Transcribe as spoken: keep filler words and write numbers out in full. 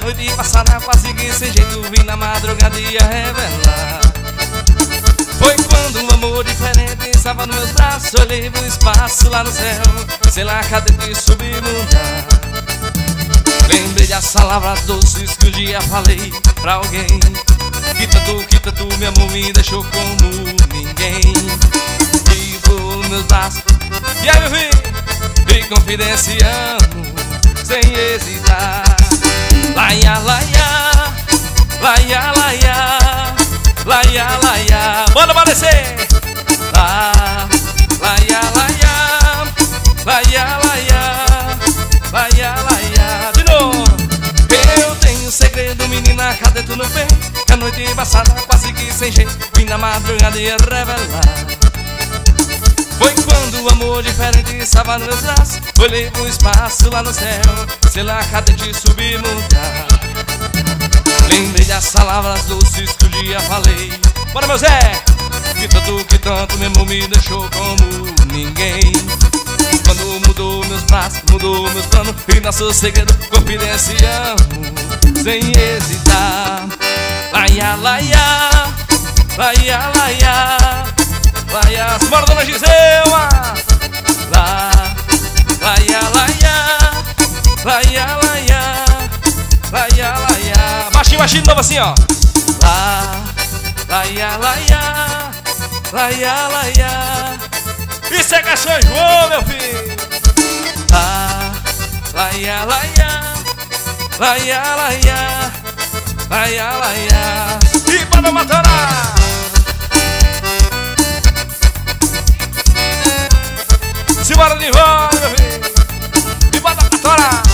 noite passada quase que sem jeito vim na madrugada e ia revelar. Foi quando um amor diferente estava nos meus braços. Olhei pro espaço lá no céu, sei lá, cadê de submundo. Lembrei das palavras doces que um dia falei pra alguém, que tanto, que tanto meu amor me deixou como ninguém. E por meus braços, e aí meu filho, e confidenciando, sem hesitar. Laia, laia, laia, laia, laia, laia. Bora aparecer! Lá, laia, laia, laia, laia, laia, laia. De novo! Eu tenho um segredo, menina, cadê tu no peito? Que a noite passada quase que sem jeito vim na madrugada e ia revelar. Foi quando o amor diferente estava nos meus braços. Olhei pro espaço lá no céu, sei lá, cadê te submutar. Lembrei das palavras doces que um dia falei. Bora, meu Zé! Que tanto, que tanto meu amor me deixou como ninguém. Quando mudou meus braços, mudou meus planos, e nosso segredo confidenciamos, sem hesitar. Laia, laia, laia, laia, laia. Bora, dona Giselma! Lá, laia, laia, laia, laia, laia, laia. Baixinho, baixinho de novo assim, ó. Lá, laia, laia, laia, laia. Isso é que é São João, meu filho. Lá, laia, laia, laia, laia, laia, laia. E para matar. Simbora de volta, meu filho. E bota pra torar.